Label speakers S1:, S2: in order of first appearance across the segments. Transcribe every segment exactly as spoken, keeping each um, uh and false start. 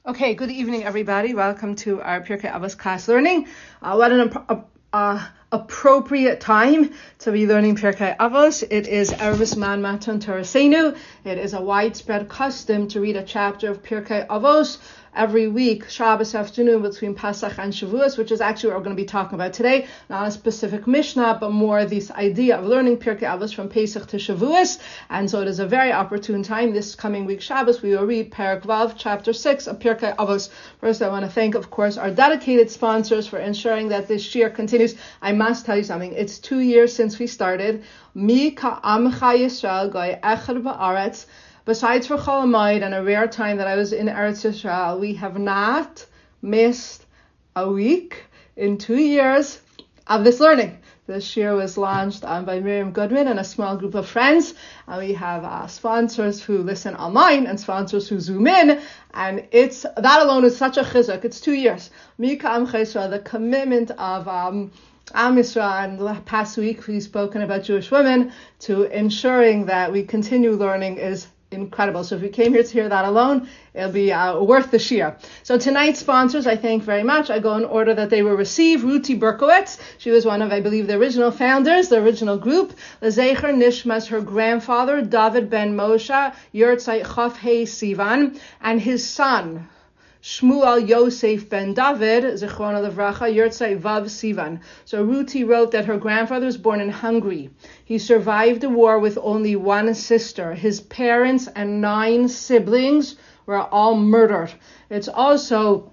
S1: Okay, good evening, everybody. Welcome to our Pirkei Avos class learning. Uh, what an uh, uh, appropriate time to be learning Pirkei Avos. It is Erev Zman Matan Torasenu. It is a widespread custom to read a chapter of Pirkei Avos every week, Shabbos afternoon between Pesach and Shavuos, which is actually what we're going to be talking about today. Not a specific Mishnah, but more this idea of learning Pirkei Avos from Pesach to Shavuos. And so it is a very opportune time. This coming week, Shabbos, we will read Perek Vav, chapter six of Pirkei Avos. First, I want to thank, of course, our dedicated sponsors for ensuring that this year continues. I must tell you something. It's two years since we started. Mi ka'amcha Yisrael goy echad ba'aretz. Besides for Chol Hamoed and a rare time that I was in Eretz Yisrael, we have not missed a week in two years of this learning. This year was launched um, by Miriam Goodman and a small group of friends. And we have uh, sponsors who listen online and sponsors who zoom in. And it's that alone is such a chizuk. It's two years. Mika Am Chesra, the commitment of um, Am Yisrael, and the past week we've spoken about Jewish women, to ensuring that we continue learning is incredible. So if you came here to hear that alone, it'll be uh, worth the shir. So tonight's sponsors, I thank very much. I go in order that they were received. Ruti Berkowitz, she was one of, I believe, the original founders, the original group. Lezecher Nishmas, her grandfather, David ben Moshe, Yurtzai Chaf Hei Sivan, and his son, Shmuel Yosef ben David, Zichrona Levracha, Yurtzai Vav Sivan. So Ruti wrote that her grandfather was born in Hungary. He survived the war with only one sister. His parents and nine siblings were all murdered. It's also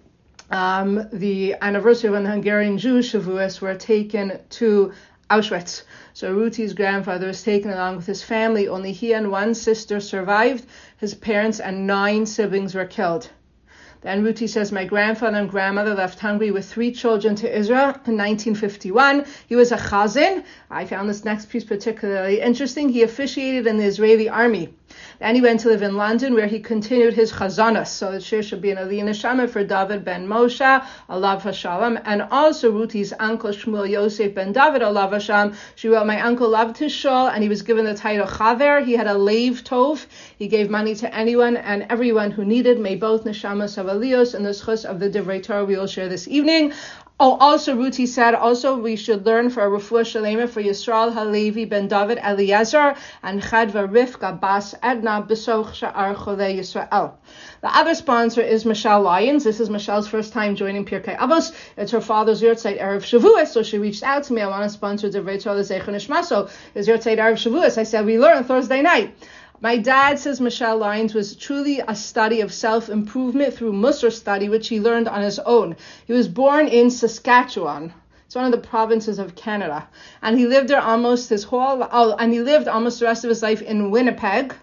S1: um, the anniversary when the Hungarian Jews, Shavuos, were taken to Auschwitz. So Ruti's grandfather was taken along with his family. Only he and one sister survived. His parents and nine siblings were killed. Then Ruti says, my grandfather and grandmother left Hungary with three children to Israel in nineteen fifty-one. He was a chazan. I found this next piece particularly interesting. He officiated in the Israeli army. Then he went to live in London, where he continued his chazanas. So the shir should be an Aliyah Neshama for David ben Moshe, Alav Hashalom, and also Ruti's uncle Shmuel Yosef ben David, Alav Hashalom. She wrote, my uncle loved his shul, and he was given the title Chaver. He had a leiv tov. He gave money to anyone and everyone who needed. May both Neshamas of Aliyos and the schus of the Divrei Torah we will share this evening. Oh, also Ruti said, also we should learn for a refuah shalema for Yisrael Halevi ben David Eliezer and Chadva Rivka Bas Edna Besoch Sha'ar Cholei Yisrael. The other sponsor is Michelle Lyons. This is Michelle's first time joining Pirkei Avos. It's her father's Yurtzeit Erev Shavuos, so she reached out to me. I want to sponsor Divrei Torah L'Zeicher Nishma. So is Yurtzeit Erev Shavuos. I said, we learn Thursday night. My dad says Michelle Lyons was truly a study of self-improvement through Musar study, which he learned on his own. He was born in Saskatchewan. It's one of the provinces of Canada. And he lived there almost his whole, oh, and he lived almost the rest of his life in Winnipeg.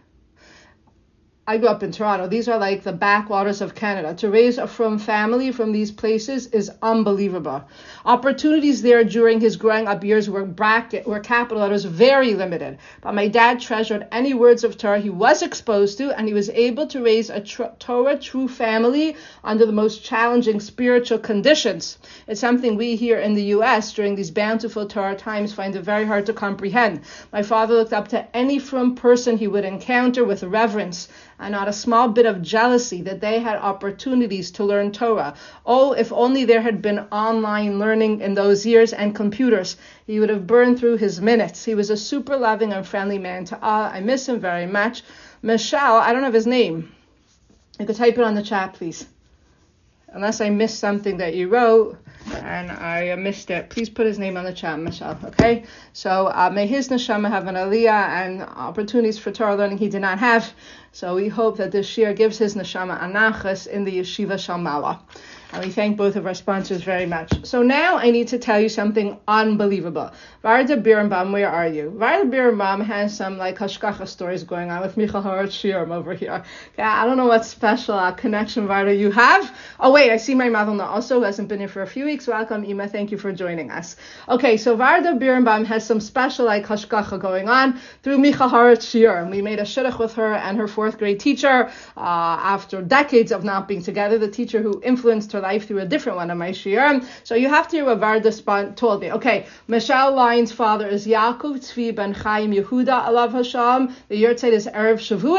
S1: I grew up in Toronto. These are like the backwaters of Canada. To raise a frum family from these places is unbelievable. Opportunities there during his growing up years were bracket, were capital letters, very limited. But my dad treasured any words of Torah he was exposed to, and he was able to raise a tr- Torah true family under the most challenging spiritual conditions. It's something we here in the U S during these bountiful Torah times find it very hard to comprehend. My father looked up to any frum person he would encounter with reverence, and not a small bit of jealousy that they had opportunities to learn Torah. Oh, if only there had been online learning in those years and computers. He would have burned through his minutes. He was a super loving and friendly man to all. I miss him very much. Michelle, I don't have his name. You could type it on the chat, please. Unless I missed something that you wrote and I missed it, please put his name on the chat, Michelle, okay? So uh, may his neshama have an aliyah and opportunities for Torah learning he did not have. So we hope that this shir gives his neshama anachas in the yeshiva Shalmala. And we thank both of our sponsors very much. So now I need to tell you something unbelievable. Varda Birnbaum, where are you? Varda Birnbaum has some like hashkacha stories going on with Michal Horat Shirim over here. Yeah, I don't know what special uh, connection, Varda, you have. Oh wait, I see my mother also, who hasn't been here for a few weeks. Welcome, Ima. Thank you for joining us. Okay, so Varda Birnbaum has some special like hashkacha going on through Michal Horat Shirim. We made a shidduch with her and her fourth grade teacher uh, after decades of not being together. The teacher who influenced her life through a different one of my shiurim. So you have to hear what Varda told me. Okay, Michelle Lyons' father is Yaakov Tzvi ben Chaim Yehuda Alav Hashem. The Yurtzeit is Erev Shavuos.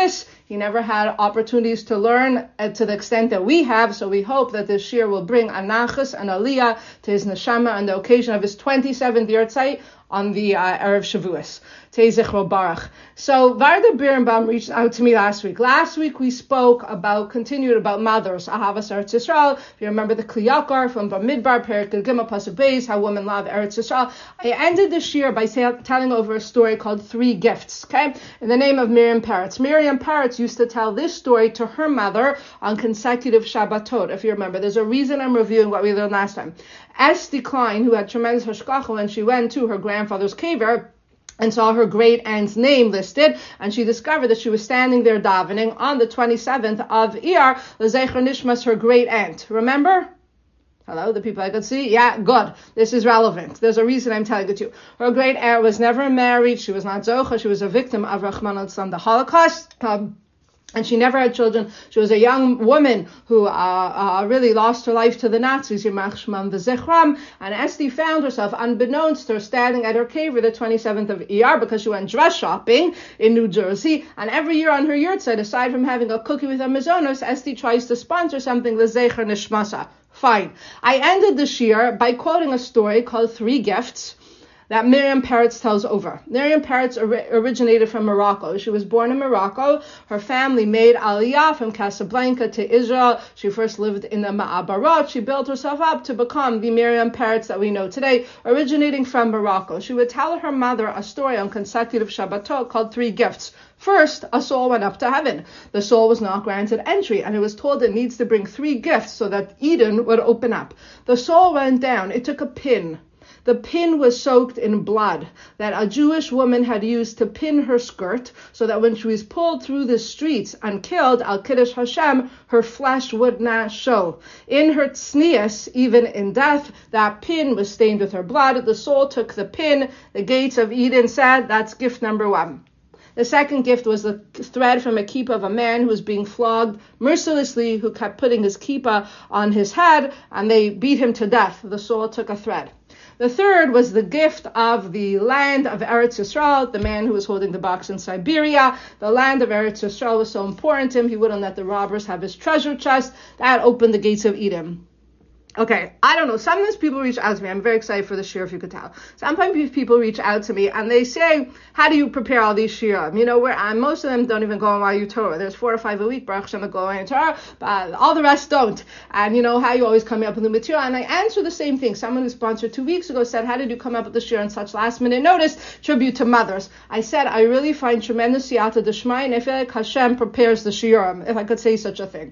S1: He never had opportunities to learn uh, to the extent that we have. So we hope that this year will bring anachas and aliyah to his neshama on the occasion of his twenty-seventh yahrzeit on the uh, Erev Shavuos. Tei Zichro Baruch. So Varda Birnbaum reached out to me last week. Last week we spoke about, continued about mothers, Ahavas Eretz Yisrael. If you remember the Kliyakar from Bamidbar, Perek Gimel Pasuk Beis, how women love Eretz Yisrael. I ended this year by say, telling over a story called Three Gifts, okay? In the name of Miriam Peretz. Miriam Peretz used to tell this story to her mother on consecutive Shabbatot. If you remember, there's a reason I'm reviewing what we learned last time. Esti Klein, who had tremendous hashkacha when she went to her grandfather's kever and saw her great aunt's name listed, and she discovered that she was standing there davening on the twenty-seventh of Iyar, L'Zecher Nishmas, her great aunt. Remember? Hello, the people I could see? Yeah, good. This is relevant. There's a reason I'm telling it to you. Her great aunt was never married. She was not Zocha. She was a victim of Rahman al-Islam, the Holocaust. Um, And she never had children. She was a young woman who uh, uh, really lost her life to the Nazis, Yimach Shmam v'Zichram. And Esti found herself, unbeknownst to her, standing at her kever the twenty-seventh of Iyar because she went dress shopping in New Jersey. And every year on her yahrzeit, aside from having a cookie with a mazonos, Esti tries to sponsor something, L'Zecher Nishmasa. Fine. I ended this year by quoting a story called Three Gifts that Miriam Peretz tells over. Miriam Peretz ori- originated from Morocco. She was born in Morocco. Her family made Aliyah from Casablanca to Israel. She first lived in the Ma'abarot. She built herself up to become the Miriam Peretz that we know today, originating from Morocco. She would tell her mother a story on consecutive Shabbatot called Three Gifts. First, a soul went up to heaven. The soul was not granted entry, and it was told it needs to bring three gifts so that Eden would open up. The soul went down. It took a pin. The pin was soaked in blood that a Jewish woman had used to pin her skirt so that when she was pulled through the streets and killed al Kiddush Hashem, her flesh would not show. In her tznius, even in death, that pin was stained with her blood. The soul took the pin. The gates of Eden said, that's gift number one. The second gift was the thread from a kippah of a man who was being flogged mercilessly, who kept putting his kippah on his head, and they beat him to death. The soul took a thread. The third was the gift of the land of Eretz Yisrael, the man who was holding the box in Siberia. The land of Eretz Yisrael was so important to him, he wouldn't let the robbers have his treasure chest. That opened the gates of Eden. Okay, I don't know. Sometimes people reach out to me. I'm very excited for the shir, if you could tell. Sometimes people reach out to me and they say, how do you prepare all these shirim? You know, where and most of them don't even go on while you Torah. There's four or five a week, Baruch Hashem, that go on Torah, but all the rest don't. And you know, how you always come up with the material. And I answer the same thing. Someone who sponsored two weeks ago said, how did you come up with the shir on such last minute notice? Tribute to mothers. I said, I really find tremendous siyata d'shmai, and I feel like Hashem prepares the shirim, if I could say such a thing.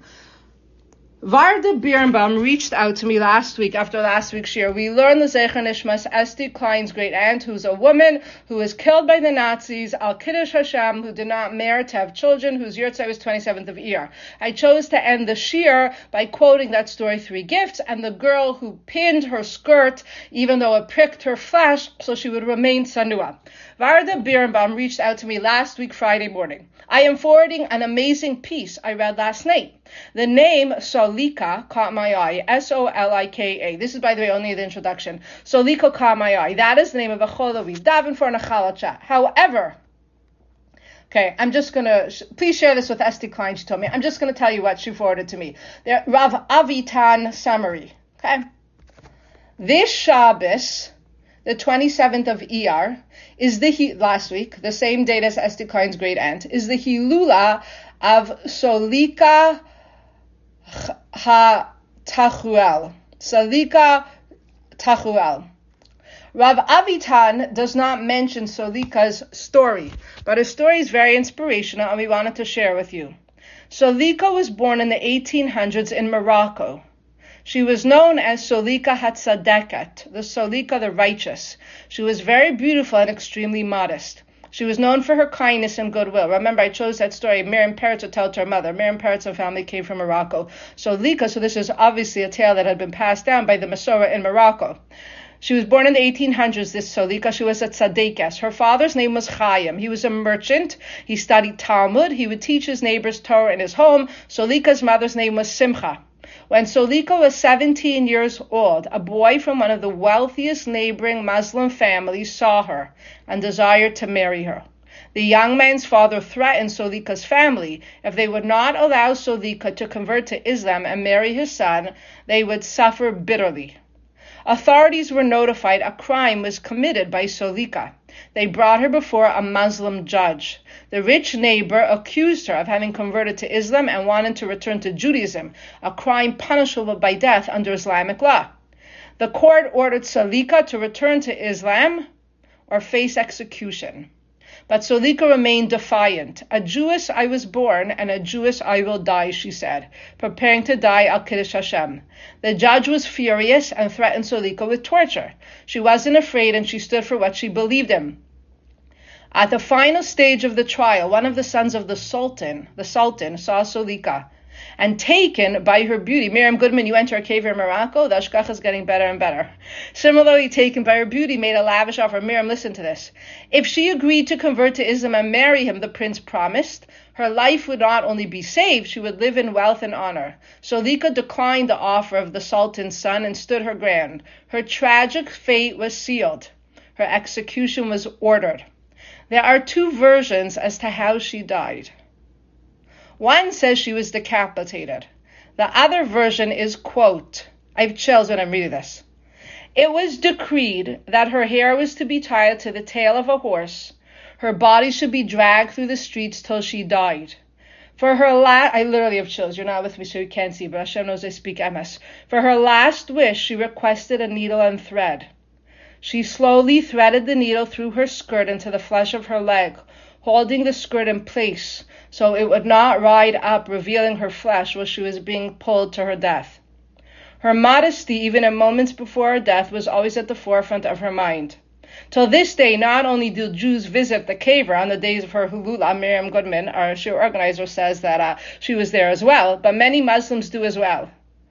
S1: Varda Birnbaum reached out to me last week after last week's shir. We learned the Zecher Nishmas Esti Klein's great aunt, who's a woman who was killed by the Nazis, Al Kiddush Hashem, who did not merit to have children, whose yahrzeit was twenty-seventh of Iyar. I chose to end the shir by quoting that story, Three Gifts, and the girl who pinned her skirt, even though it pricked her flesh, so she would remain sanua. Varda Birnbaum reached out to me last week, Friday morning. I am forwarding an amazing piece I read last night. The name Solika caught my eye, S O L I K A. This is, by the way, only the introduction. Solika caught my eye. That is the name of a chol that we daven for in a chalacha. However, okay, I'm just going to, sh- please share this with Esti Klein, she told me. I'm just going to tell you what she forwarded to me. There, Rav Avitan summary. Okay. This Shabbos, the twenty-seventh of Iyar, is the, last week, the same date as Esti Klein's great aunt, is the Hilula of Solika ha-Tachuel. Solika Tachuel. Rav Avitan does not mention Solika's story, but her story is very inspirational and we wanted to share with you. Solika was born in the eighteen hundreds in Morocco. She was known as Solika Hatzadeket, the Solika the righteous. She was very beautiful and extremely modest. She was known for her kindness and goodwill. Remember, I chose that story. Miriam Peretz would tell to her mother. Miriam Peretz and family came from Morocco. Solika, so this is obviously a tale that had been passed down by the Masorah in Morocco. She was born in the eighteen hundreds, this Solika. She was a tzaddikas. Her father's name was Chaim. He was a merchant. He studied Talmud. He would teach his neighbors Torah in his home. Solika's mother's name was Simcha. When Solika was seventeen years old, a boy from one of the wealthiest neighboring Muslim families saw her and desired to marry her. The young man's father threatened Solika's family. If they would not allow Solika to convert to Islam and marry his son, they would suffer bitterly. Authorities were notified a crime was committed by Solika. They brought her before a Muslim judge. The rich neighbor accused her of having converted to Islam and wanted to return to Judaism, a crime punishable by death under Islamic law. The court ordered Solika to return to Islam or face execution. But Solika remained defiant. A Jewess I was born, and a Jewess I will die, she said, preparing to die al Kiddush Hashem. The judge was furious and threatened Solika with torture. She wasn't afraid, and she stood for what she believed in. At the final stage of the trial, one of the sons of the Sultan, the Sultan, saw Solika, and taken by her beauty. Miriam Goodman, you enter a cave in Morocco, the Ashkach is getting better and better. Similarly, taken by her beauty, made a lavish offer. Miriam, listen to this. If she agreed to convert to Islam and marry him, the prince promised, her life would not only be saved, she would live in wealth and honor. Solika declined the offer of the Sultan's son and stood her ground. Her tragic fate was sealed. Her execution was ordered. There are two versions as to how she died. One says she was decapitated. The other version is, quote, I have chills when I'm reading this. It was decreed that her hair was to be tied to the tail of a horse. Her body should be dragged through the streets till she died. For her last, I literally have chills. You're not with me, so you can't see, but Hashem knows I speak M S. For her last wish, she requested a needle and thread. She slowly threaded the needle through her skirt into the flesh of her leg, holding the skirt in place so it would not ride up, revealing her flesh while she was being pulled to her death. Her modesty, even in moments before her death, was always at the forefront of her mind. Till this day, not only do Jews visit the cave on the days of her hulula, Miriam Goodman, our shiur organizer, says that uh, she was there as well, but many Muslims do as well.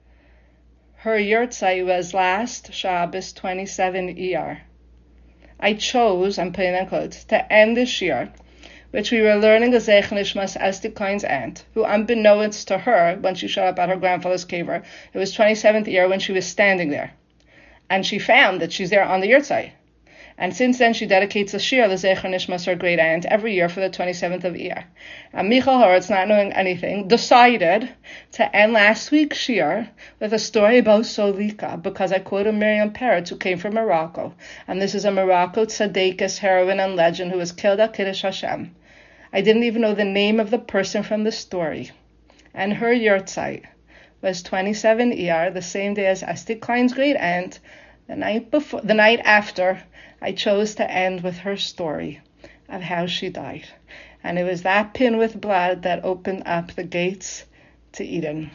S1: Her yurtzai was last Shabbos twenty-seven Iyar. I chose, I'm putting in quotes, to end this year, which we were learning the Zeich Nishmas Esti Klein's aunt, who unbeknownst to her, when she showed up at her grandfather's caver, it was twenty-seventh year when she was standing there. And she found that she's there on the yurtzai. And since then, she dedicates a shir, the Zeich Nishmas, her great aunt, every year for the twenty-seventh of Iyar. And Michal Horetz, not knowing anything, decided to end last week's shir with a story about Solika, because I quoted Miriam Peretz, who came from Morocco. And this is a Morocco tzaddikus, heroine, and legend who was killed at Kiddush Hashem. I didn't even know the name of the person from the story. And her yurtzeit was twenty-seven Iyar, the same day as Esti Klein's great aunt. The night before, the night after, I chose to end with her story of how she died. And it was that pin with blood that opened up the gates to Eden.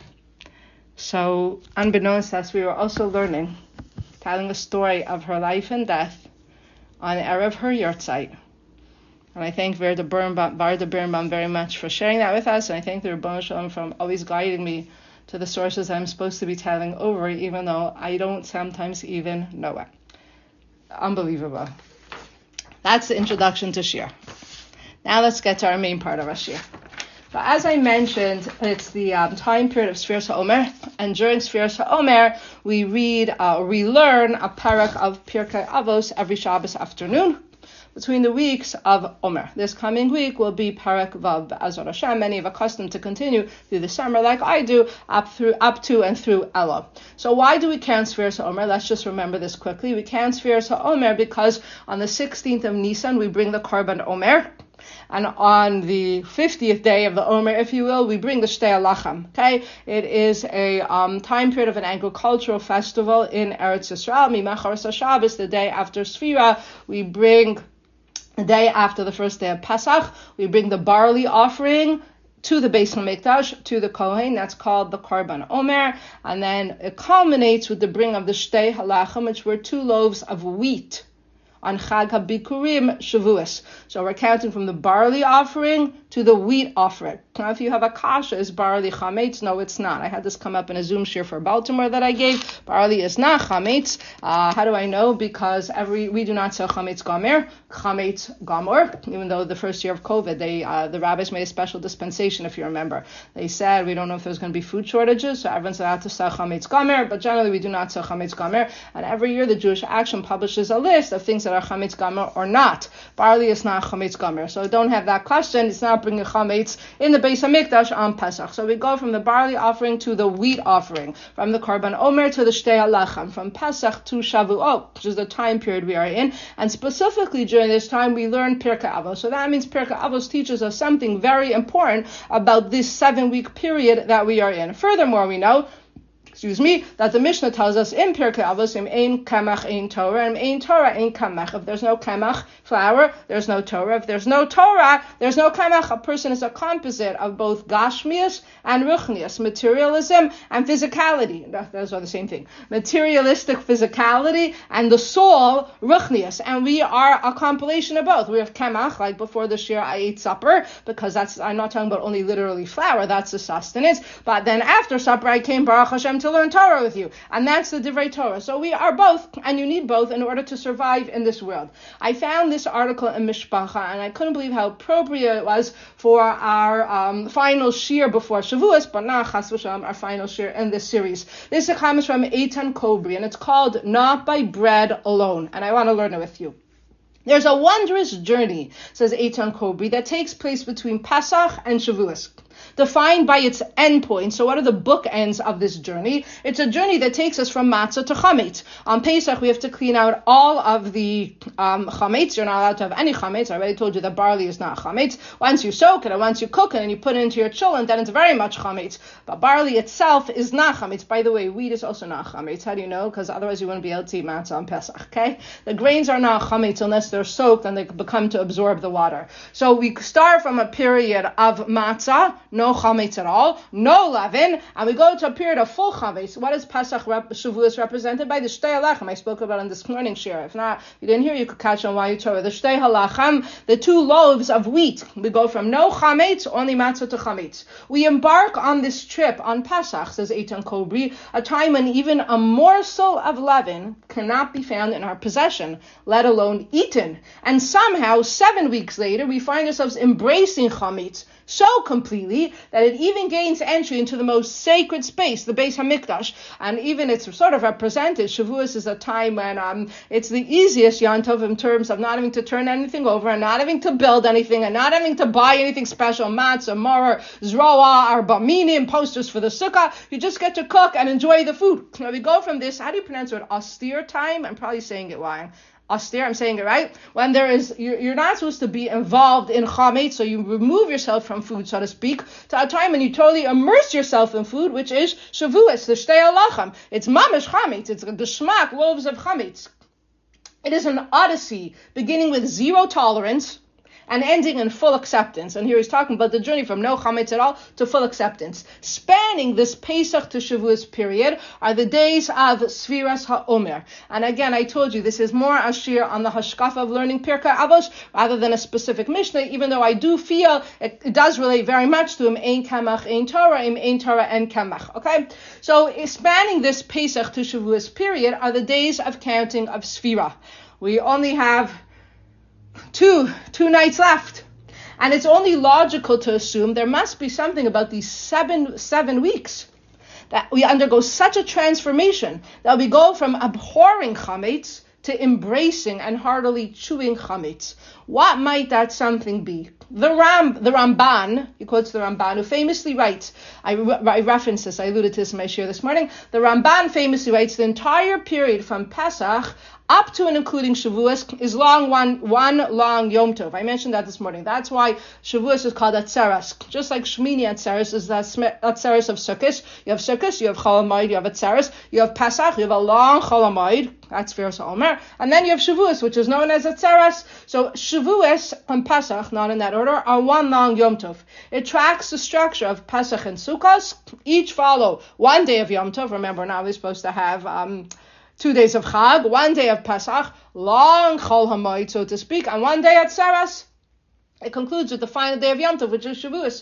S1: So, unbeknownst to us, we were also learning, telling a story of her life and death on Erev her yurtzeit. And I thank Varda Birnbaum, Varda Birnbaum very much for sharing that with us. And I thank the Rebbeinu Shalom for always guiding me to the sources I'm supposed to be telling over, even though I don't sometimes even know it. Unbelievable. That's the introduction to Shir. Now let's get to our main part of our Shir. So as I mentioned, it's the um, time period of Sfiras HaOmer, and during Sfiras HaOmer, we read uh, or we learn a parak of Pirkei Avos every Shabbos afternoon, between the weeks of Omer. This coming week will be Parak Vav Be'ezrat Hashem. Many have accustomed to continue through the summer like I do, up through up to and through Elul. So why do we count Sfiras HaOmer? Let's just remember this quickly. We count Sfiras HaOmer because on the sixteenth of Nisan we bring the Korban Omer. And on the fiftieth day of the Omer, if you will, we bring the Shtei Lachem. Okay, it is a um, time period of an agricultural festival in Eretz Yisrael. Mimachar Shabbos, the day after Sfira, we bring the day after the first day of Pesach, we bring the barley offering to the Beis HaMikdash, to the Kohen. That's called the Korban Omer. And then it culminates with the bring of the Shtei Halachim, which were two loaves of wheat on Chag HaBikurim Shavuos. So we're counting from the barley offering to the wheat offering. Now, if you have a kasha, is barley chametz? No, it's not. I had this come up in a Zoom share for Baltimore that I gave. Barley is not chametz. Uh, how do I know? Because every we do not sell chametz gamer, chametz gamor. Even though the first year of COVID, they uh, the rabbis made a special dispensation, if you remember. They said we don't know if there's going to be food shortages, so everyone's allowed to sell chametz gamer, but generally we do not sell chametz gamer. And every year the Jewish Action publishes a list of things that are chametz gamer or not. Barley is not chametz gamer, so don't have that question. It's not bringing chametz in the Beis Hamikdash on Pesach. So we go from the barley offering to the wheat offering, from the Korban Omer to the Shtei HaLachem, from Pesach to Shavuot, which is the time period we are in. And specifically during this time, we learn Pirkei Avos. So that means Pirkei Avos teaches us something very important about this seven-week period that we are in. Furthermore, we know Excuse me, that the Mishnah tells us in Pirkei Avos, im ein kamach ein Torah, im ein Torah ein kamach. If there's no kamach, flour, there's no Torah. If there's no Torah, there's no kamach. A person is a composite of both gashmias and ruchnias, materialism and physicality. Those are the same thing. Materialistic physicality and the soul, ruchnias. And we are a compilation of both. We have kamach, like before the shir, I ate supper, because that's, I'm not talking about only literally flour, that's the sustenance. But then after supper, I came, Baruch Hashem, to learn Torah with you. And that's the Divrei Torah. So we are both, and you need both in order to survive in this world. I found this article in Mishpacha, and I couldn't believe how appropriate it was for our um, final shir before Shavuos, but not Chas v'Shalom, our final shir in this series. This comes from Eitan Kobri, and it's called Not by Bread Alone. And I want to learn it with you. There's a wondrous journey, says Eitan Kobri, that takes place between Pesach and Shavuos, defined by its endpoint. So what are the bookends of this journey? It's a journey that takes us from matzah to chametz. On Pesach, we have to clean out all of the um, chametz. You're not allowed to have any chametz. I already told you that barley is not chametz. Once you soak it and once you cook it and you put it into your chulent, then it's very much chametz. But barley itself is not chametz. By the way, wheat is also not chametz. How do you know? Because otherwise you wouldn't be able to eat matzah on Pesach, okay? The grains are not chametz unless they're soaked and they become to absorb the water. So we start from a period of matzah, no chametz at all, no leaven, and we go to a period of full chametz. What is Pesach rep- Shavuos represented by? The Shtei HaLachem. I spoke about in this morning share. If not, if you didn't hear, you could catch on while you Torah. The Shtei HaLachem, the two loaves of wheat. We go from no chametz, only matzah, to chametz. We embark on this trip on Pesach, says Eitan Kobri, a time when even a morsel of leaven cannot be found in our possession, let alone eaten. And somehow, seven weeks later, we find ourselves embracing chametz so completely that it even gains entry into the most sacred space, the Beis Hamikdash. And even it's sort of represented. Shavuos is a time when um, it's the easiest Yom Tov in terms of not having to turn anything over and not having to build anything and not having to buy anything special, matzah, maror, zroa, arba minim, posters for the sukkah. You just get to cook and enjoy the food. Now we go from this, how do you pronounce it? Austere time? I'm probably saying it wrong. Austere, I'm saying it right. When there is, you're, you're not supposed to be involved in chametz, so you remove yourself from food, so to speak, to a time when you totally immerse yourself in food, which is Shavuos, the Shtei HaLachem. It's mamish chametz. It's the shmak, loaves of chametz. It is an odyssey beginning with zero tolerance and ending in full acceptance. And here he's talking about the journey from no chametz at all to full acceptance. Spanning this Pesach to Shavuos period are the days of Sfiras HaOmer. And again, I told you, this is more a shir on the hashkafa of learning Pirkei Avos rather than a specific Mishnah, even though I do feel it, it does relate very much to Im Ein Kamach Ein Torah, Im Ein Torah En Kamach. Okay? So spanning this Pesach to Shavuos period are the days of counting of Sfira. We only have Two, two nights left. And it's only logical to assume there must be something about these seven, seven weeks that we undergo such a transformation that we go from abhorring chametz to embracing and heartily chewing chametz. What might that something be? The Ram, the Ramban, he quotes the Ramban, who famously writes, I, I referenced this, I alluded to this in my share this morning, the Ramban famously writes, the entire period from Pesach up to and including Shavuos is long one one long Yom Tov. I mentioned that this morning. That's why Shavuos is called Atzeres. Just like Shmini Atzeres is the Atzeres of Sukkot. You have Sukkot, you have Chol HaMoed, you have Atzeres, you have Pesach, you have a long Chol HaMoed, that's Sfiras HaOmer, and then you have Shavuos, which is known as Atzeres. So Shavuos and Pesach, not in that order, are one long Yom Tov. It tracks the structure of Pesach and Sukkot. Each follow one day of Yom Tov. Remember, now we're supposed to have um, two days of Chag, one day of Pesach, long Chol HaMoed, so to speak, and one day at Atzeres. It concludes with the final day of Yom Tov, which is Shavuos.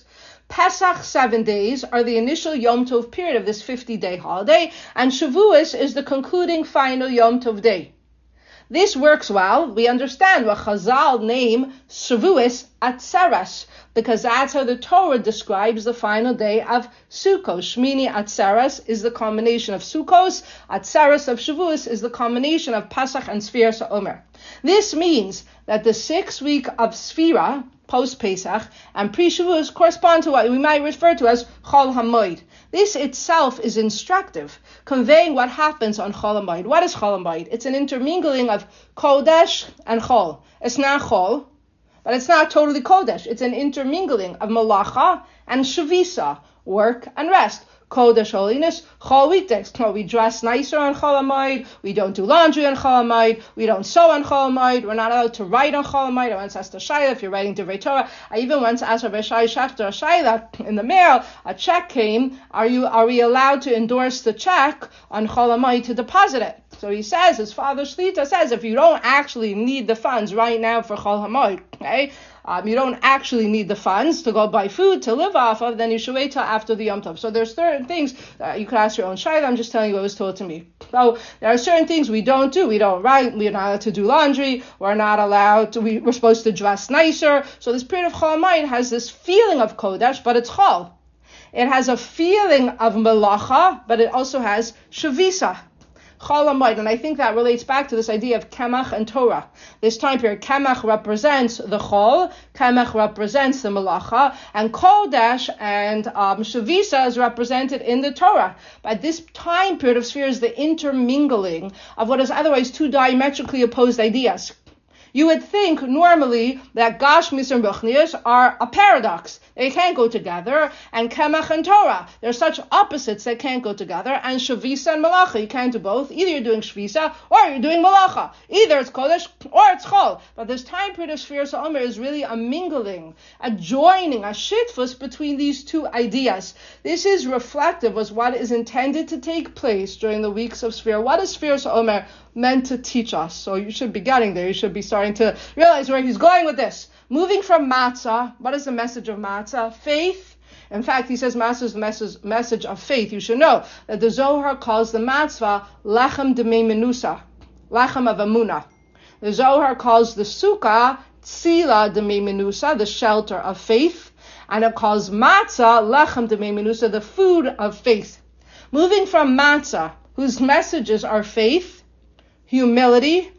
S1: Pesach, seven days, are the initial Yom Tov period of this fifty-day holiday, and Shavuos is the concluding final Yom Tov day. This works well. We understand what Chazal name Shavuos Atzeres, because that's how the Torah describes the final day of Sukkot. Shmini Atzeres is the combination of Sukkos. Atzeres of Shavuos is the combination of Pesach and Sfiras HaOmer. This means that the sixth week of Sfira, post-Pesach, and pre-Shavuos correspond to what we might refer to as Chol HaMoed. This itself is instructive, conveying what happens on Chol HaMoed. What is Chol HaMoed? It's an intermingling of Kodesh and Chol. It's not Chol, but it's not totally Kodesh. It's an intermingling of Malacha and Shavisa, work and rest. Kodesh, holiness, Chol, weekdays. No, we dress nicer on Chol HaMoed. We don't do laundry on Chol HaMoed. We don't sew on Chol HaMoed. We're not allowed to write on Chol HaMoed. I once asked a Shaila if you're writing Divrei Torah. I even once asked Rabbi Shai Shachter a Shaila in the mail. A check came. Are you? Are we allowed to endorse the check on Chol HaMoed to deposit it? So he says, his father Shlita says, if you don't actually need the funds right now for Chol HaMoed, okay, um, you don't actually need the funds to go buy food to live off of, then you should wait till after the Yom Tov. So there's certain things, uh, you could ask your own shayla. I'm just telling you what was told to me. So there are certain things we don't do. We don't write, we're not allowed to do laundry, we're not allowed to, we, we're supposed to dress nicer. So this period of Chol HaMoed has this feeling of Kodesh, but it's Chol. It has a feeling of Melacha, but it also has Shavisa. Chol HaMoed, and I think that relates back to this idea of Kemach and Torah. This time period, Kemach represents the Chol, Kemach represents the Malacha, and Kodesh and um, Shavisa is represented in the Torah. But this time period of sphere is the intermingling of what is otherwise two diametrically opposed ideas. You would think normally that Gashmis and Ruchnius are a paradox. They can't go together. And Kemach and Torah, they're such opposites that can't go together. And Shavisa and Malacha, you can't do both. Either you're doing Shavisa or you're doing Malacha. Either it's Kodesh or it's Chol. But this time period of Sfiras HaOmer is really a mingling, a joining, a shitfus between these two ideas. This is reflective of what is intended to take place during the weeks of Sfira. What is Sfiras HaOmer meant to teach us? So you should be getting there. You should be starting to realize where he's going with this. Moving from matzah, what is the message of matzah? Faith. In fact, he says matzah is the message, message of faith. You should know that the Zohar calls the matzah lechem demei menusa, lechem of emunah. The Zohar calls the sukkah tzila demei menusa, the shelter of faith, and it calls matzah lechem demei menusa, the food of faith. Moving from matzah, whose messages are faith, humility,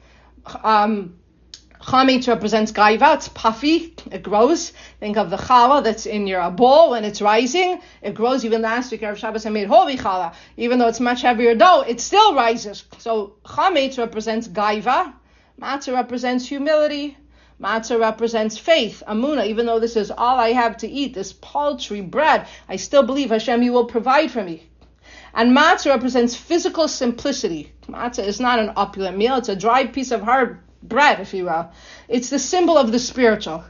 S1: um, Chametz represents gaiva, it's puffy, it grows. Think of the challah that's in your bowl when it's rising. It grows. Even last week, Erev Shabbos, I made holy challah. Even though it's much heavier dough, it still rises. So chametz represents gaiva. Matzah represents humility. Matzah represents faith, amunah. Even though this is all I have to eat, this paltry bread, I still believe Hashem, you will provide for me. And matzah represents physical simplicity. Matzah is not an opulent meal. It's a dried piece of hard bread, if you will. It's the symbol of the spiritual.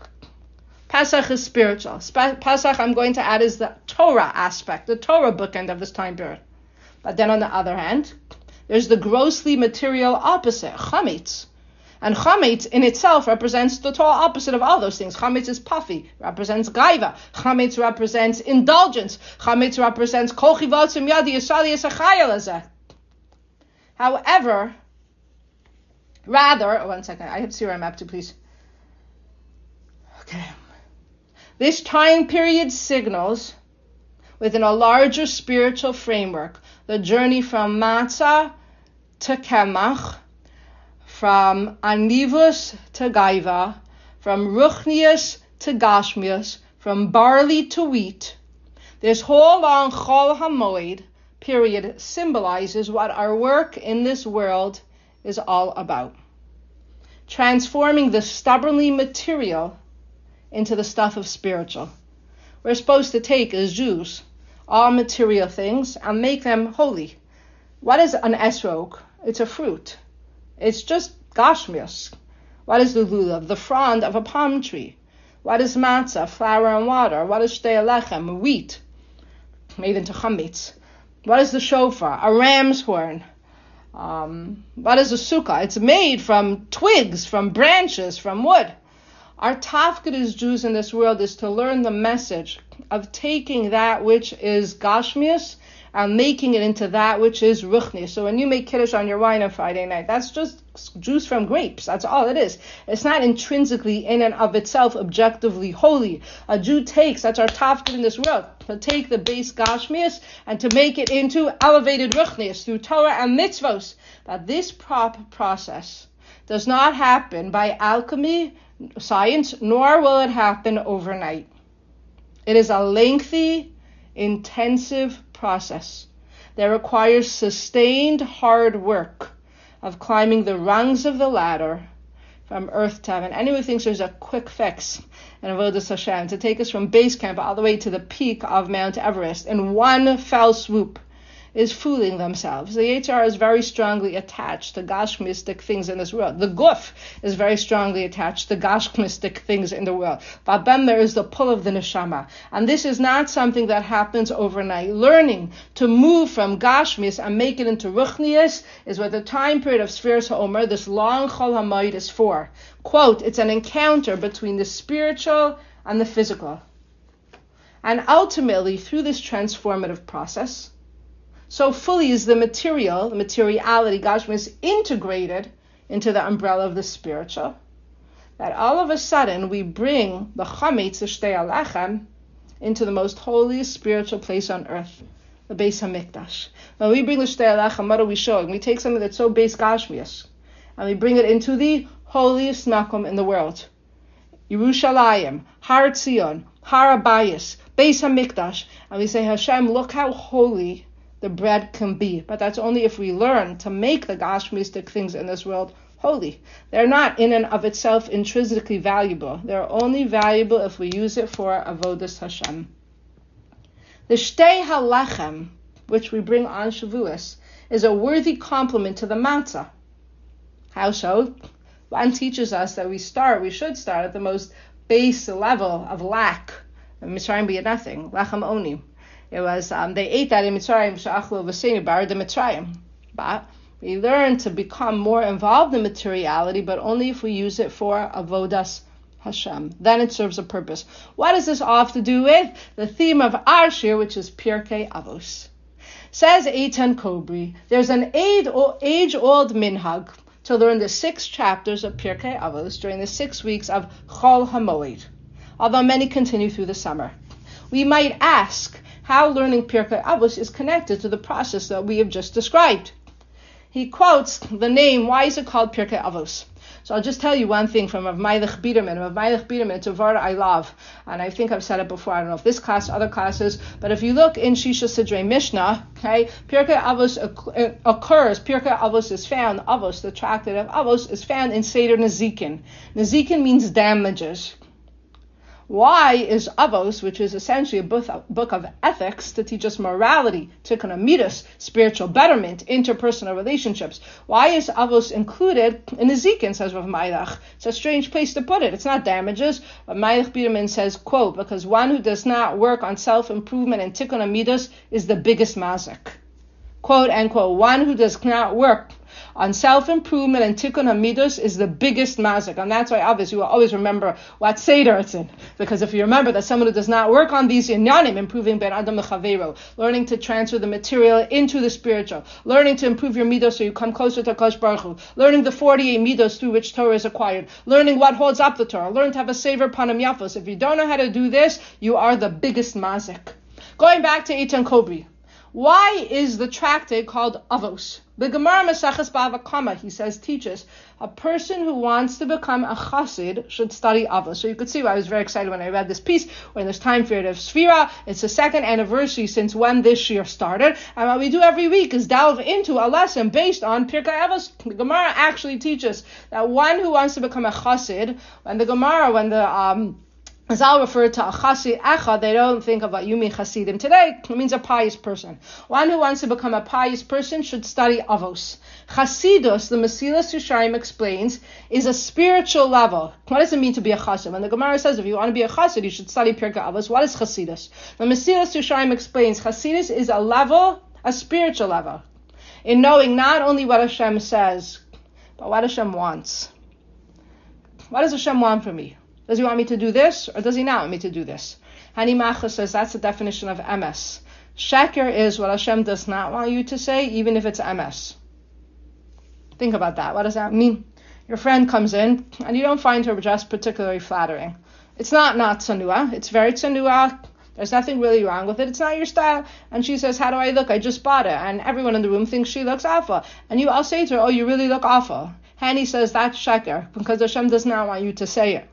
S1: Pesach is spiritual. Spe- Pesach, I'm going to add, is the Torah aspect, the Torah bookend of this time period. But then on the other hand, there's the grossly material opposite, chametz. And chametz in itself represents the total opposite of all those things. Chametz is puffy, represents gaiva. Chametz represents indulgence. Chametz represents kol chivotzim yadi yisali yisachayel hazeh. However, rather, oh, one second, I have to see where I'm up to, please. Okay. This time period signals, within a larger spiritual framework, the journey from matzah to kemach, from anivus to gaiva, from ruchnius to gashmius, from barley to wheat. This whole long Chol HaMoed period symbolizes what our work in this world is all about. Transforming the stubbornly material into the stuff of spiritual. We're supposed to take, as Jews, all material things and make them holy. What is an esrog? It's a fruit. It's just gashmius. What is the lulav? The frond of a palm tree. What is matzah? Flour and water. What is shtei lechem? Wheat, made into chametz. What is the shofar? A ram's horn. Um, what is a sukkah? It's made from twigs, from branches, from wood. Our tafkid as Jews in this world is to learn the message of taking that which is gashmius and making it into that which is ruchnius. So when you make kiddush on your wine on Friday night, that's just juice from grapes. That's all it is. It's not intrinsically in and of itself objectively holy. A Jew takes, that's our tafkid in this world, to take the base gashmius and to make it into elevated ruchnius through Torah and mitzvos. That this prop process does not happen by alchemy, science, nor will it happen overnight. It is a lengthy, intensive process that requires sustained hard work of climbing the rungs of the ladder from earth to heaven. Anyone who thinks there's a quick fix in Avodas Hashem to take us from base camp all the way to the peak of Mount Everest in one fell swoop is fooling themselves. The Yetzer Hara is very strongly attached to gashmistic things in this world. The Guf is very strongly attached to gashmistic things in the world. Vabem, there is the pull of the neshama. And this is not something that happens overnight. Learning to move from gashmis and make it into ruchnius is what the time period of Sfiras HaOmer, this long Chol HaMoed, is for. Quote, it's an encounter between the spiritual and the physical. And ultimately, through this transformative process, so fully is the material, the materiality, Gashmis, integrated into the umbrella of the spiritual, that all of a sudden we bring the chametz, the shtei alechem, into the most holy spiritual place on earth, the Beis Hamikdash. When we bring the shtei alechem, what are we showing? We take something that's so base Gashmis, and we bring it into the holiest makom in the world. Yerushalayim, Har Tzion, Har Abayis, Beis Hamikdash, and we say, Hashem, look how holy the bread can be. But that's only if we learn to make the gashmistic things in this world holy. They're not in and of itself intrinsically valuable. They're only valuable if we use it for avodas Hashem. The shtei halechem, which we bring on Shavuos, is a worthy complement to the matzah. How so? One teaches us that we start, we should start at the most base level of lack. Mitzrayim be nothing, lechem oni. It was, um, they ate that in Mitzrayim, sha'achlu v'seinu bar de Mitzrayim. But we learn to become more involved in materiality, but only if we use it for avodas Hashem. Then it serves a purpose. What does this all have to do with the theme of our shir, which is Pirkei Avos? Says Eitan Kobri, there's an age-old minhag to learn the six chapters of Pirkei Avos during the six weeks of Chol HaMoed, although many continue through the summer. We might ask how learning Pirkei Avos is connected to the process that we have just described. He quotes the name, why is it called Pirkei Avos? So I'll just tell you one thing from Rav Meilech Biderman. Rav Meilech Biderman, it's a word I love, and I think I've said it before, I don't know if this class, other classes, but if you look in Shisha Sidrei Mishnah, okay, Pirkei Avos occurs, Pirkei Avos is found, Avos, the tractate of Avos, is found in Seder Nezikin. Nezikin means damages. Why is Avos, which is essentially a book of ethics to teach us morality, tikkun amidos, spiritual betterment, interpersonal relationships, why is Avos included in Nezikin, says Rav Meilech? It's a strange place to put it. It's not damages. Rav Meilech Biderman says, quote, because one who does not work on self-improvement and tikkun amidos is the biggest mazik. Quote, end quote. One who does not work on self-improvement and tikkun hamidus is the biggest mazik. And that's why, obviously, you will always remember what Seder it's in. Because if you remember that someone who does not work on these inyanim, improving ben adam lechavero, learning to transfer the material into the spiritual, learning to improve your midos so you come closer to Kosh Baruch Hu, learning the forty-eight midos through which Torah is acquired, learning what holds up the Torah, learn to have a sever panim yafos. If you don't know how to do this, you are the biggest mazik. Going back to Eitan Kobri. Why is the tractate called Avos? The Gemara Maseches Bava Kama, he says, teaches a person who wants to become a chassid should study Avos. So you could see why I was very excited when I read this piece, when this time period of Sfira, it's the second anniversary since when this year started, and what we do every week is delve into a lesson based on Pirkei Avos. The Gemara actually teaches that one who wants to become a chassid, when the Gemara, when the um As I'll refer to a chassid echad, they don't think of what you mean chassidim today. It means a pious person. One who wants to become a pious person should study Avos. Chassidus, the Mesilas Yesharim explains, is a spiritual level. What does it mean to be a chassid? When the Gemara says if you want to be a chassid, you should study Pirkei Avos. What is chassidus? The Mesilas Yesharim explains chassidus is a level, a spiritual level, in knowing not only what Hashem says, but what Hashem wants. What does Hashem want from me? Does he want me to do this, or does he not want me to do this? Hani Macha says that's the definition of M S. Sheker is what Hashem does not want you to say, even if it's M S. Think about that. What does that mean? Your friend comes in, and you don't find her dress particularly flattering. It's not not tsanua. It's very tsanua. There's nothing really wrong with it. It's not your style. And she says, how do I look? I just bought it. And everyone in the room thinks she looks awful. And you all say to her, oh, you really look awful. Hani says that's sheker, because Hashem does not want you to say it.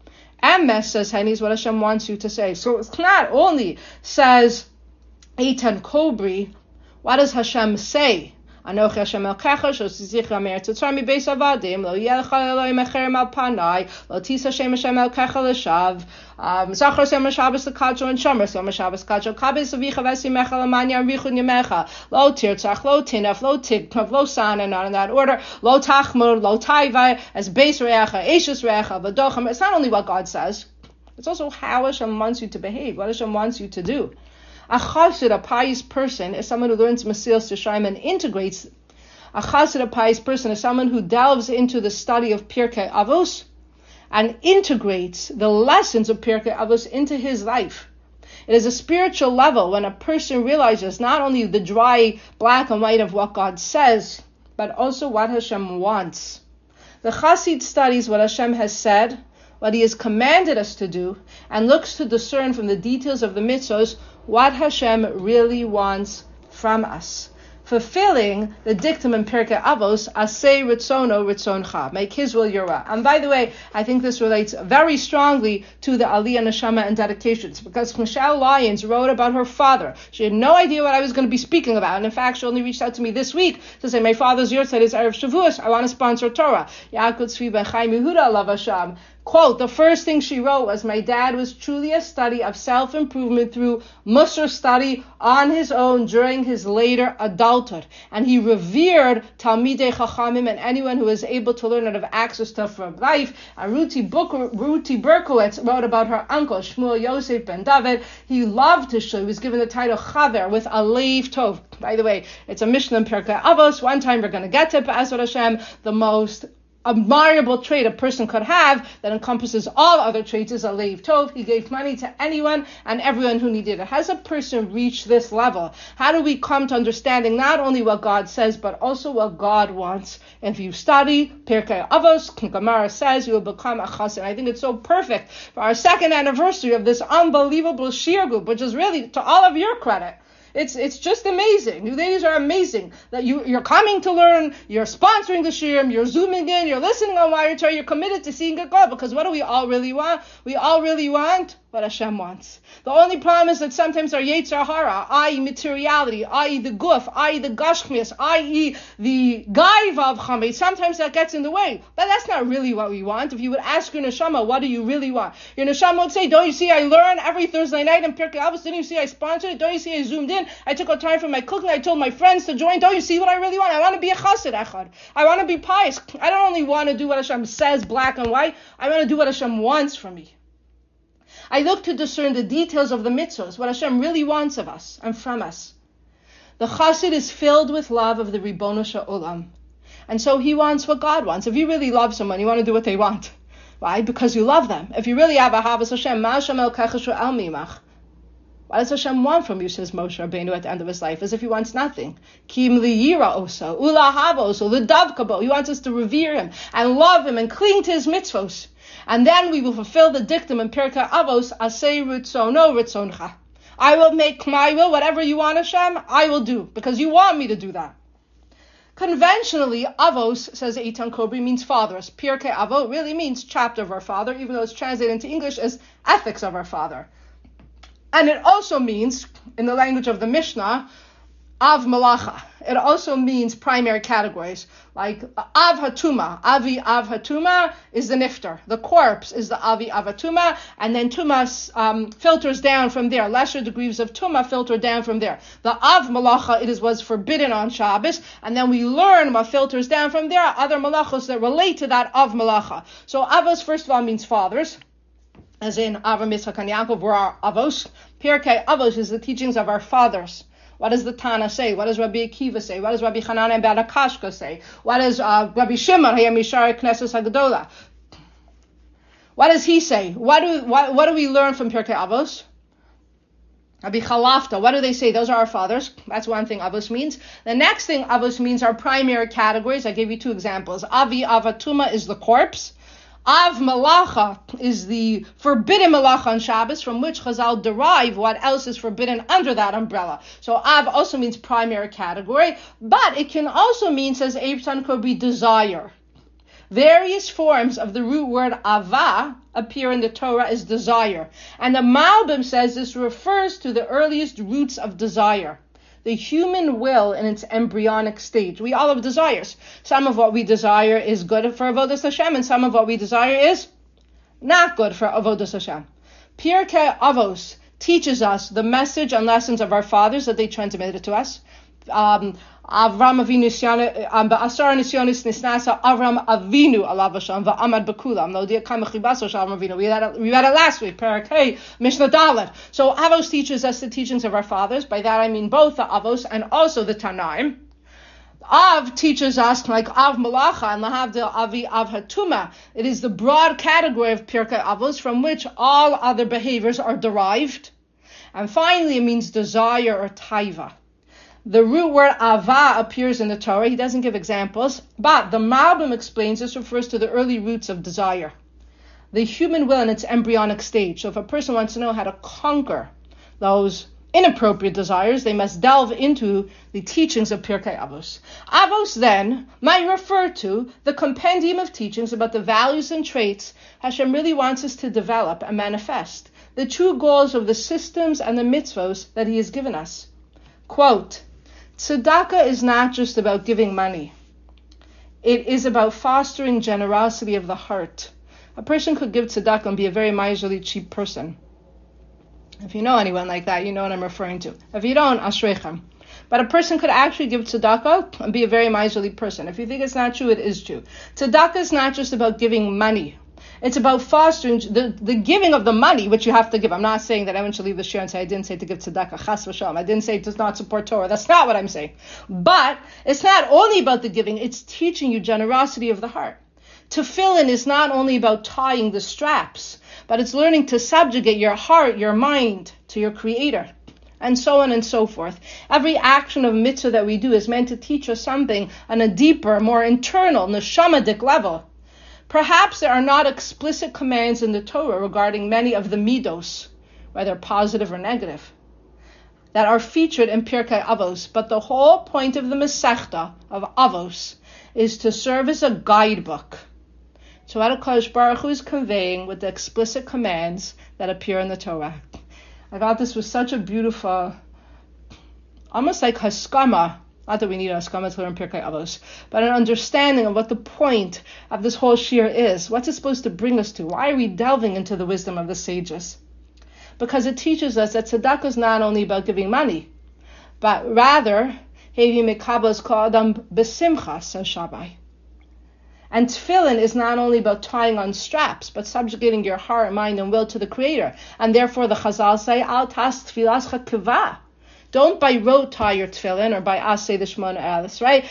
S1: Emes, says Hani, is what Hashem wants you to say. So it's not only, says Eitan Kobri, what does Hashem say? Anochi Hashem Elkecha, Shosizicha Meir Tzotzar Mi Beis Avadim, Lo Yelcha Elohim Echerem Al Panai, Lo Tis Hashem Hashem Elkecha L'Shav, Zachar Hashem Shabbos L'Kacho and Shomer Hashem Shabbos Kacho, Kabes Avicha Vesimecha L'Manya Richun Yemecha, Lo Tirtzach, Lo Tinef, Lo Tigtav, Lo Sana, not in that order, Lo Tachmur, Lo Taivai, as Beis Reacha, Eishus Reacha, V'Dochem. It's not only what God says, it's also how Hashem wants you to behave, what Hashem wants you to do. A chassid, a pious person, is someone who learns Mesilas Yesharim and integrates. A chassid, a pious person, is someone who delves into the study of Pirkei Avos and integrates the lessons of Pirkei Avos into his life. It is a spiritual level when a person realizes not only the dry black and white of what God says, but also what Hashem wants. The chassid studies what Hashem has said, what he has commanded us to do, and looks to discern from the details of the mitzvos what Hashem really wants from us. Fulfilling the dictum in Pirkei Avos, Aseh Ritzono Ritzoncha, make his will your will. And by the way, I think this relates very strongly to the Aliyah Neshama and dedications, because Michelle Lyons wrote about her father. She had no idea what I was going to be speaking about, and in fact, she only reached out to me this week to say, my father's yurtzeit is Erev Shavuos, I want to sponsor Torah. Yaakov Tzvi ben Chaim Yehuda Alav Hashem. Quote, the first thing she wrote was, my dad was truly a study of self-improvement through Musar study on his own during his later adulthood. And he revered Talmidei Chachamim and anyone who was able to learn and have access to from life. And Ruti, Buk- Ruti Berkowitz wrote about her uncle, Shmuel Yosef ben David. He loved his shul. He was given the title Chaver with a Leiv Tov. By the way, it's a Mishnah in Pirkei Avos. One time we're going to get to Be'ezrat Hashem, the most admirable trait a person could have that encompasses all other traits is a leiv tov. He gave money to anyone and everyone who needed it. Has a person reached this level? How do we come to understanding not only what God says, but also what God wants? If you study Pirkei Avos, Gemara says you will become a chassid. I think it's so perfect for our second anniversary of this unbelievable shir group, which is really to all of your credit. It's it's just amazing. You ladies are amazing. That you, you're coming to learn, you're sponsoring the shirim, you're zooming in, you're listening on Wire Torah, you're committed to seeing it go. Because what do we all really want? We all really want what Hashem wants. The only problem is that sometimes our Yetzer Hara, that is materiality, that is the guf, that is the gashmias, that is the gaiva of chametz, sometimes that gets in the way. But that's not really what we want. If you would ask your neshama, what do you really want? Your neshama would say, don't you see I learn every Thursday night in Pirkei Avos? Didn't you see I sponsored it? Don't you see I zoomed in? I took out time for my cooking. I told my friends to join. Don't you see what I really want? I want to be a chassid echad. I want to be pious. I don't only want to do what Hashem says, black and white. I want to do what Hashem wants from me. I look to discern the details of the mitzvahs, what Hashem really wants of us and from us. The chassid is filled with love of the Ribono Shel Olam. And so he wants what God wants. If you really love someone, you want to do what they want. Why? Because you love them. If you really have a Ahavas Hashem, Ma Hashem Elkecha She'al Mimach. What does Hashem want from you, says Moshe Rabbeinu at the end of his life, as if he wants nothing. Kim liyira oso, ula hava oso, l'davkabo. He wants us to revere him and love him and cling to his mitzvos. And then we will fulfill the dictum in Pirkei Avos, Aseh Ritzono Ritzoncha. I will make my will, whatever you want, Hashem, I will do, because you want me to do that. Conventionally, Avos, says Eitan Kobri, means fathers. Pirkei Avot really means chapter of our father, even though it's translated into English as ethics of our father. And it also means, in the language of the Mishnah, Av Malacha. It also means primary categories, like Av Hatuma. Avi Av Hatuma is the nifter. The corpse is the Avi Av Hatuma, and then Tuma um, filters down from there. Lesser degrees of Tuma filter down from there. The Av Malacha, it is was forbidden on Shabbos, and then we learn what filters down from there, other malachos that relate to that Av Malacha. So Avos, first of all, means fathers, as in Avram, Yitzchak, and Yaakov were our Avos. Pirkei Avos is the teachings of our fathers. What does the Tana say? What does Rabbi Akiva say? What does Rabbi Hanan ben Akashka say? What does uh, Rabbi Shimon Hayamishar Knesset Hagdola? What does he say? What do what, what do we learn from Pirkei Avos? Abi Chalafta. What do they say? Those are our fathers. That's one thing Avos means. The next thing Avos means are primary categories. I gave you two examples. Avi Avatuma is the corpse. Av Malacha is the forbidden Malacha on Shabbos, from which Chazal derive what else is forbidden under that umbrella. So Av also means primary category, but it can also mean, says Eitan, could be desire. Various forms of the root word Ava appear in the Torah as desire. And the Malbim says this refers to the earliest roots of desire. The human will in its embryonic stage. We all have desires. Some of what we desire is good for Avodas Hashem, and some of what we desire is not good for Avodas Hashem. Pirkei Avos teaches us the message and lessons of our fathers that they transmitted to us. Um, Avram Avinu Ba'asar Nisyonis Nisnasa Avram Avinu Alav Hashem Va'amad B'Kulam Lo Di'akam Mechibaso Shalom Avinu. We read it. We read it last week. Parakei Mishnah Dalet. So Avos teaches us the teachings of our fathers. By that I mean both the Avos and also the Tanaim. Av teaches us, like Av Malacha and Lahavdil Avi Av Hatuma. It is the broad category of Pirkei Avos from which all other behaviors are derived. And finally, it means desire or taiva. The root word ava appears in the Torah. He doesn't give examples, but the Malbim explains this refers to the early roots of desire. The human will in its embryonic stage. So if a person wants to know how to conquer those inappropriate desires, they must delve into the teachings of Pirkei Avos. Avos then might refer to the compendium of teachings about the values and traits Hashem really wants us to develop and manifest, the true goals of the systems and the mitzvos that He has given us. Quote, tzedakah is not just about giving money. It is about fostering generosity of the heart. A person could give tzedakah and be a very miserly, cheap person. If you know anyone like that, you know what I'm referring to. If you don't, ashreichem. But a person could actually give tzedakah and be a very miserly person. If you think it's not true, it is true. Tzedakah is not just about giving money. It's about fostering the, the giving of the money, which you have to give. I'm not saying that everyone should leave the shir and say, I didn't say to give tzedakah, chas v'shalom. I didn't say it does not support Torah. That's not what I'm saying. But it's not only about the giving, it's teaching you generosity of the heart. Tefillin is not only about tying the straps, but it's learning to subjugate your heart, your mind to your Creator, and so on and so forth. Every action of mitzvah that we do is meant to teach us something on a deeper, more internal, neshamadik level. Perhaps there are not explicit commands in the Torah regarding many of the midos, whether positive or negative, that are featured in Pirkei Avos, but the whole point of the Masechta of Avos is to serve as a guidebook to what HaKadosh Baruch Hu is conveying with the explicit commands that appear in the Torah. I thought this was such a beautiful, almost like haskama. Not that we need haskama to learn Pirkei Avos, but an understanding of what the point of this whole shir is. What's it supposed to bring us to? Why are we delving into the wisdom of the sages? Because it teaches us that tzedakah is not only about giving money, but rather, hevi mekabos kol adam besimcha, says Shabai. And tefillin is not only about tying on straps, but subjugating your heart, mind, and will to the Creator. And therefore the Chazal say, al tas tfilascha kivah. Don't by rote tie your tefillin or by asay the Shemona Aleph, right?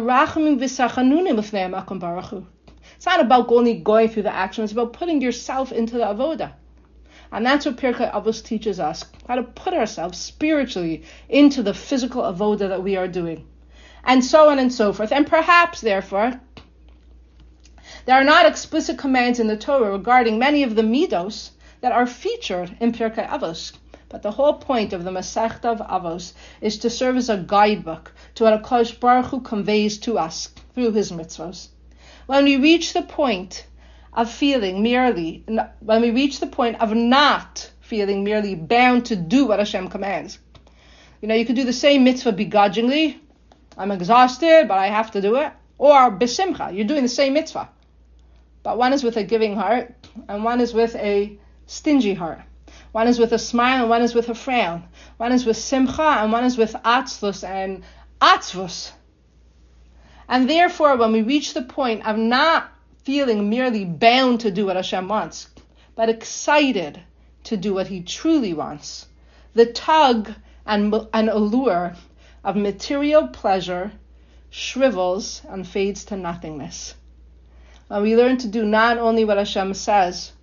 S1: It's not about only going through the action, it's about putting yourself into the avoda. And that's what Pirkei Avos teaches us, how to put ourselves spiritually into the physical avoda that we are doing. And so on and so forth. And perhaps, therefore, there are not explicit commands in the Torah regarding many of the midos that are featured in Pirkei Avos. But the whole point of the Masechta of Avos is to serve as a guidebook to what HaKadosh Baruch Hu conveys to us through His mitzvos. When we reach the point of feeling merely, when we reach the point of not feeling merely bound to do what Hashem commands. You know, you could do the same mitzvah begrudgingly. I'm exhausted, but I have to do it. Or besimcha, you're doing the same mitzvah. But one is with a giving heart, and one is with a stingy heart. One is with a smile, and one is with a frown. One is with simcha, and one is with atzvus and atzvus. And therefore, when we reach the point of not feeling merely bound to do what Hashem wants, but excited to do what He truly wants, the tug and, and allure of material pleasure shrivels and fades to nothingness. When we learn to do not only what Hashem says,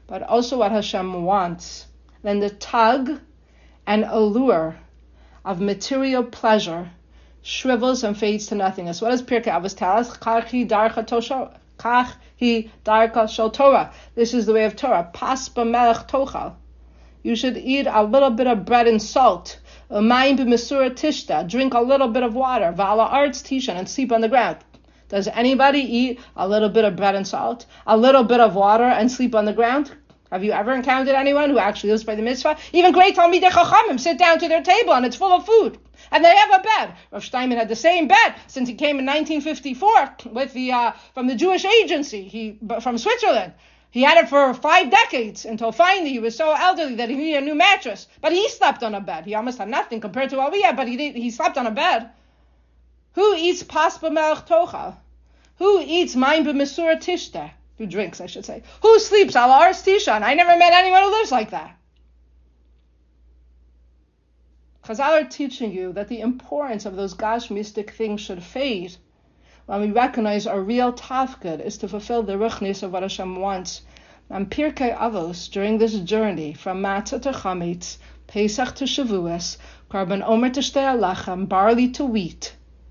S1: but also what Hashem wants, then the tug and allure of material pleasure shrivels and fades to nothingness. What does Pirkei Avos tell us? Kach hi darcha tosha, kach hi darcha shel Torah. This is the way of Torah. Pas b'melech tochal. You should eat a little bit of bread and salt. Umayim b'mesura tishta. Drink a little bit of water. V'ala arts tishan, and sleep on the ground. Does anybody eat a little bit of bread and salt, a little bit of water, and sleep on the ground? Have you ever encountered anyone who actually lives by the mitzvah? Even great Talmidei Chachamim sit down to their table and it's full of food. And they have a bed. Rav Steinman had the same bed since he came in nineteen fifty-four with the uh, from the Jewish Agency he from Switzerland. He had it for five decades until finally he was so elderly that he needed a new mattress. But he slept on a bed. He almost had nothing compared to what we had, but he did, he slept on a bed. Who eats pas b'melech tochal? Who eats mayim b'mesura tishta? Who drinks, I should say. Who sleeps al ars tishan? I never met anyone who lives like that. Chazal are teaching you that the importance of those gashmistic things should fade when we recognize our real tafkid is to fulfill the ruchnis of what Hashem wants. And Pirkei Avos, during this journey from Matzah to Chametz, Pesach to Shavuos, Karban Omer to Shtei Alachem, barley to wheat,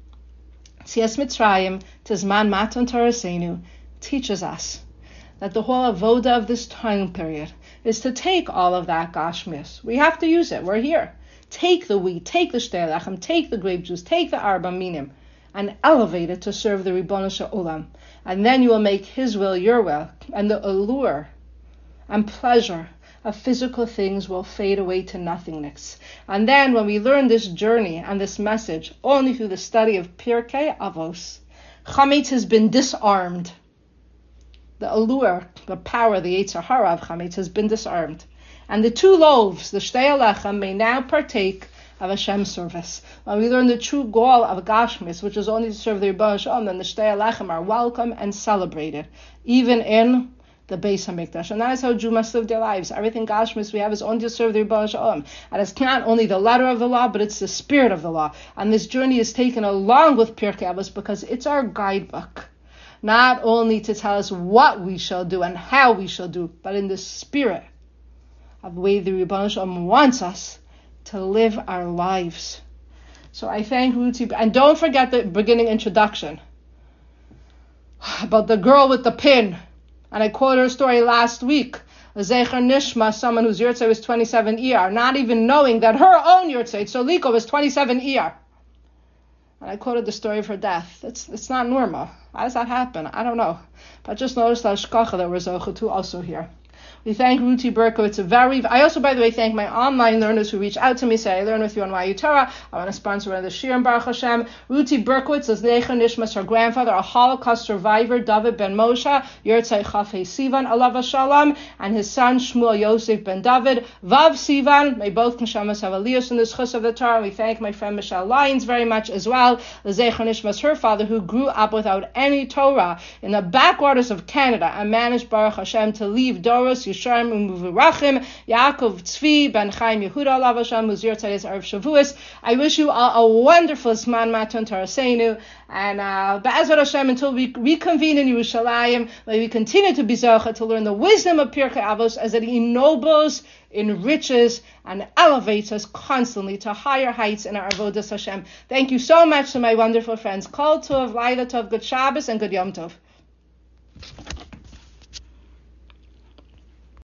S1: Tzias Mitzrayim to Zman Matan Torasenu, teaches us that the whole avoda of this time period is to take all of that gashmis. We have to use it. We're here. Take the wheat, take the shtei lechem, take the grape juice, take the arba minim, and elevate it to serve the Ribono Shel Olam. And then you will make His will your will, and the allure and pleasure of physical things will fade away to nothingness. And then when we learn this journey and this message only through the study of Pirkei Avos, Chametz has been disarmed. The allure, the power, the Yetzer Hara of Chametz has been disarmed. And the two loaves, the Shtei Alechem, may now partake of Hashem's service. When we learn the true goal of Gashmis, which is only to serve the Ribono Shel Olam, then the Shtei Alechem are welcome and celebrated, even in the Beis HaMikdash. And that is how Jews must live their lives. Everything Gashmis we have is only to serve the Ribono Shel Olam. And it's not only the letter of the law, but it's the spirit of the law. And this journey is taken along with Pirkei Avos because it's our guidebook. Not only to tell us what we shall do and how we shall do, but in the spirit of the way the Ribono Shel Olam wants us to live our lives. So I thank Ruti, and don't forget the beginning introduction about the girl with the pin. And I quoted her story last week. Zecher Nishma, someone whose Yurtzeit was twenty-seven iyar, not even knowing that her own Yurtzeit, so Liko, was twenty-seven iyar. And I quoted the story of her death. It's it's not normal. How does that happen? I don't know. But just noticed that Shkacha that we're Zocha also here. We thank Ruti Berkowitz. A very. I also, by the way, thank my online learners who reach out to me, say, I learn with you on Y U Torah. I want to sponsor one of the Shirim Baruch Hashem. Ruti Berkowitz is Necha Nishmas, her grandfather, a Holocaust survivor, David ben Moshe, Yurtzei Chafei Sivan, Alav Shalom, and his son, Shmuel Yosef ben David, Vav Sivan. May both Neshamas have aliyos in the Chus of the Torah. We thank my friend Michelle Lyons very much as well. Zecher Nishmas, her father, who grew up without any Torah in the backwaters of Canada and managed, Baruch Hashem, to leave Doros, Yisharim Umuvurachim, Yaakov Tzvi Ben Chaim Yehuda Alav Hashem, whose Yurtzeit is Erev Shavuos. I wish you all a wonderful Zman Matan Torasenu, and uh, Be'ezrat Hashem, until we reconvene in Yerushalayim, may we continue to be zocha to learn the wisdom of Pirkei Avos as it ennobles, enriches, and elevates us constantly to higher heights in our avodas Hashem. Thank you so much to my wonderful friends. Kol Tov, Laila Tov, good Shabbos, and good Yom Tov.